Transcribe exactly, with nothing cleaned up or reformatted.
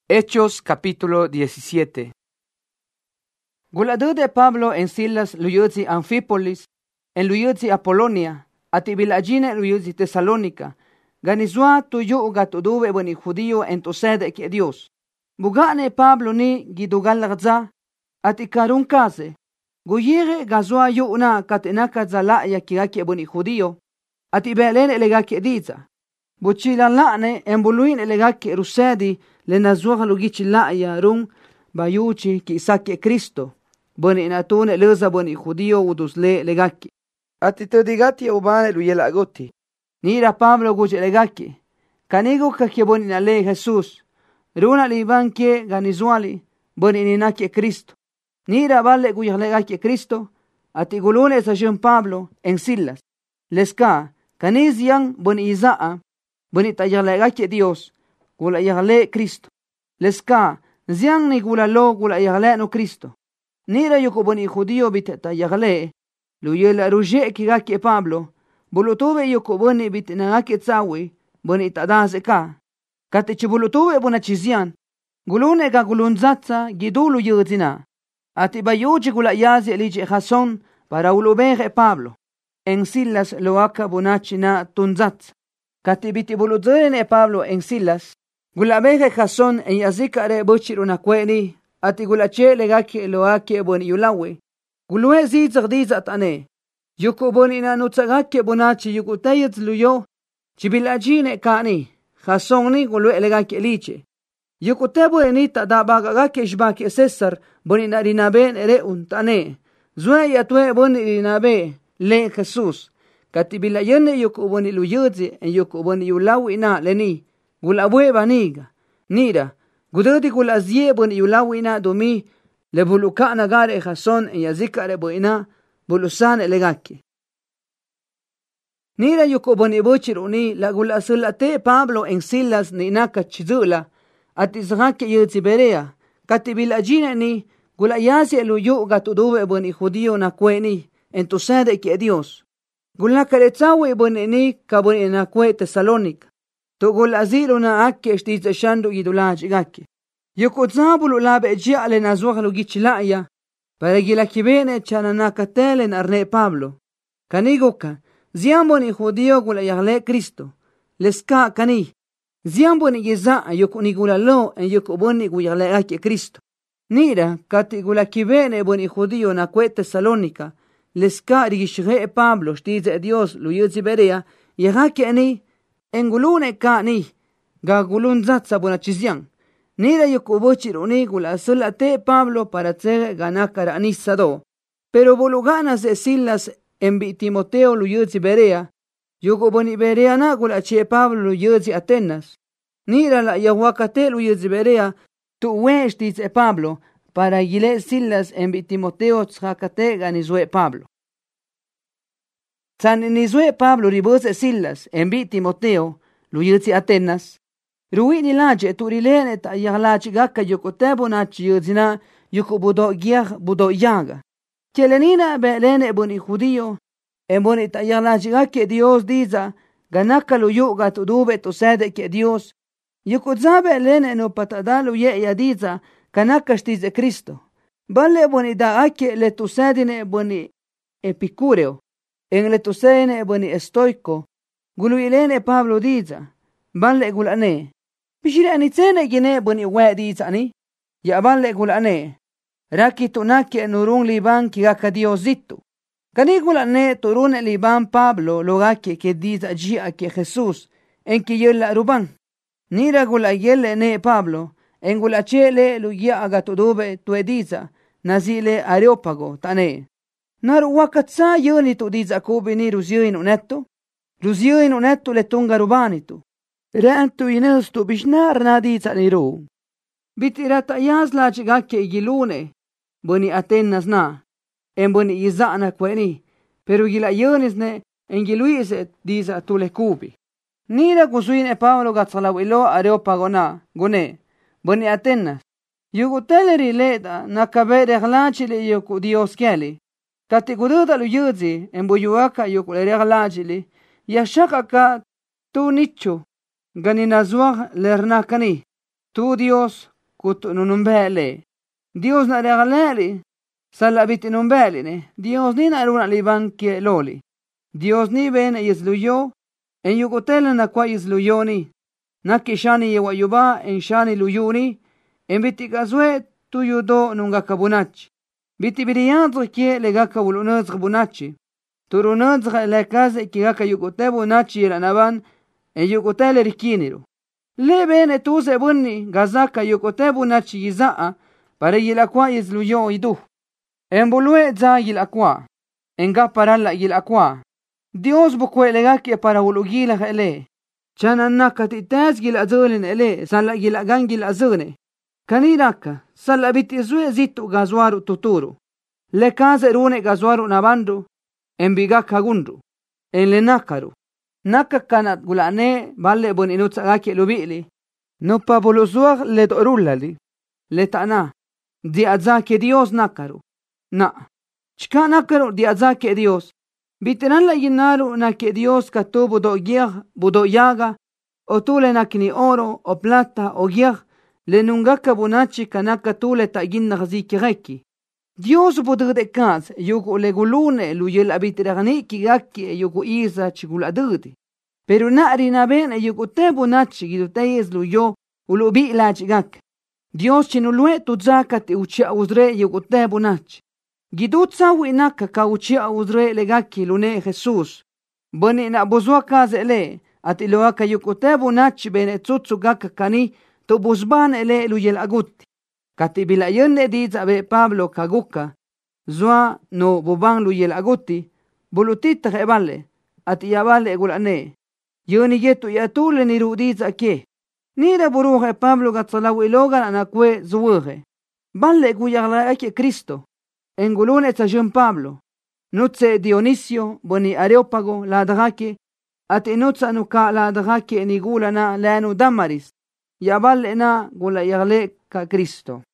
Hechos capítulo diecisiete. Gulado de Pablo en Silas luyudzi Anfípolis, en luyudzi Apolonia, atibilagina en luyudzi Tesalónica, ganizua tuyo ugatuduve boni judío en tu sede que Dios. Bugane Pablo ni gidugalagza, atikarun kaze, guyere gazua yo una katenaka zala ya kirake boni judío, atibelen elegake diza. Buchila lane embuluin elegake rusedi le nazua lugici la'ya rung bayuchi ki isake Cristo boni inatune leza boni judío udusle legaki ati tedigati ubane luyela agoti nira Pablo guche legaki kanigo kake boni nale Jesús runa libanke ganizuali boni ninake Cristo nira vale guya legaki Cristo ati gulune sa Jean Pablo en Silas leska kaniz yang boni izaa boni tayalegaki Dios gula yagle Cristo. Leska, ziang ni gula lo gula yagle no Cristo. Nira yuko boni judío biteta yagle, luyela ruje kigaki Pablo, bulutuve yuko boni bitnagaki tsawi, boni tadase ka. Kati chibulutuve bona chizian, gulune ka gulunzatsa gidulu yuzina. Ati bayuchi gula yazi elige Jason para ulubege Pablo. En Silas loaka bonachina tunzatsa. Kati biti bulutene Pablo en Silas, gulabeje Jason en yazikare buchiruna kweni, ati gulache legaki loake boni yulawe. Gulue zizag dizat ane, yuko boni na nutsagake bonachi yukutayet luyo, chibilajine kani, Jason ni gulue legaki liche. Yukutebo enita da bagagake ishbaki Cesar boni na rinaben ere untane, zue yatwe boni rinabe le Jesús. Katibila yene yuko boni luyudzi en yuko boni yulawi na leni gulabwe baniga nira gudodi gulazye boni yulawi na domi le buluka nagare Jason en yazikare boina bulusan elegaki nira yuko boni bochiruni la gulasulate Pablo en Silas ni naka chizula atizgake yudzi berea katibila jine ni gulayasi eluyu gatuduve boni judío na kweni en tu sede que Dios Gulakaretsawe boneni kaboni na kwe Tesalónica. To gulaziro na akke shtize shandu idulaji gake. Yukutzabulu labe jiale na zuhalu gichilaya. Para gilakibene chana nakatele na arne Pablo. Kanigoka, ziamboni judío gulayagle Cristo. Leska kani. Ziamboni giza yukuni gulalo en yukuboni guyagle ake Cristo. Nira kati gulakibene boni judío na kwe Tesalónica. Leska rigishge Pablo shtize Dios luyudzi berea yagake ani engulune ka ni gagulun zatsa bona chizian nira yukubochiruni gula solate Pablo para tsege ganakara anisado pero boluganas de Silas en Timoteo luyudzi berea yukuboni berea na gula che Pablo luyudzi Atenas nira la yahuakate luyudzi berea tu we shtize Pablo para gile Silas en Timoteo tshakate ganizue Pablo. San nizue Pablo ribose Silas en Timoteo luyudzi Atenas. Ruini laje turilene ta yaglachi gaka yukotebo na chiyudzina yukubudo giag budo yaga. Chelenina belene boni judío en boni ta yaglachi gake Dios diza ganaka luyuga tudube tu sede que Dios yukudzabe lene no patadalu ye yadiza kanaka shtize Cristo. Balle boni da ake le tu sedine boni epicureo. En le tu sedine boni estoico. Guluilene Pablo diza. Balle gulane. Bishire anitzene gine boni we diza ani. Ya balle gulane. Raki tunake nurun liban kigaka Diositu. Kani gulane turune liban Pablo logake que diza jia que Jesús en que yola ruban. Nira gulayele ne Pablo. En gulachele luya agatudube tuediza nazile Areópago tane. Naru wakatsa yoni tu diza kubini ruzioin unetto. Ruzioin unetto le tunga rubanitu. Rentu inestu bishnar nadiza niru. Bitirata yazla chigake igilune. Boni Atenas na. En boni izana kweni. Pero gila yonisne en giluise diza tule kubi. Nira gusuine Pablo gatsalawilo Areópago na. Gune. Boni Atenas, yuguteleri leda nakabere glachili yuku Dios keli. Katigududa luyudzi en buyuaka yukuleri glachili yashaka ka tu nicho ganinazwa lernakani. Tu Dios kutu nunumbele. Dios na regaleli. Salabiti numbeline. Dios ni na runa liban kie loli. Dios ni ben yesluyo. En yukotele na kwa yesluyoni. Naki shani yewa yuba en shani luyuni. En biti gazwe tu yudo nunga kabunachi. Biti biriyanzo kie legaka ulunaz kabunachi. Turunaz le kaze kigaka yukotebu nachi yelanaban. En yukotele rikiniru. Le bene tu se bunni gazaka yukotebu nachi yizaa. Para yilakwa yesluyo idu. En bulue za yilakwa. En gaparala yilakwa. Dios bukwe legaki para ulugila ele. Chana naka titaz gil azulin ele. Sala gil agan gil azune. Kaniraka. Sala biti zue zitu gazwaru tuturu. Le kaze rune gazwaru nabandu. En bigaka gundu. En le nakaru. Naka kanat gulane balle bon inutsa gaki lubili. No pa buluzuag le dorulali. Le ta'na. Di azake Dios nakaru. Na. Chika nakaru di azake Dios. Bitinan la yinaru na que Dios katu budo giag, budo yaga, o tule na kini oro, o plata, o giag, le nungaka bunachi kanaka tule ta ginna gaziki reki. Dios budo de kaz, yugo le gulune, luyel abitiragani ki gaki, yugo isa chiguladudi. Pero na arina bene yugo te bunachi, giduteyes luyo, ulubi la chigak. Dios chinulue tuzaka te uchia uzre yugo te bunachi. Gidutsa winaka kauchia uzre legaki lune Jesus. Bani na buzwa kaze ele at iloaka yukotebu nachi bene tsutsu gaka kani to buzban ele luyel aguti. Katibila yende diza be Pablo kaguka. Zwa no bubang luyel aguti. Bulutita hebale at yabale gulane. Yoni yetu yatule ni rudiza ke. Nira buruhe Pablo gatsalaw ilogan anakwe zuwe. Balle guyagla ake Cristo. En gulune ta Jean Pablo, nutse Dionisio, boni Areopago, la drake, at inutsa nuka la drake enigula na lanu damaris, yabal ena gula yagle ka Cristo.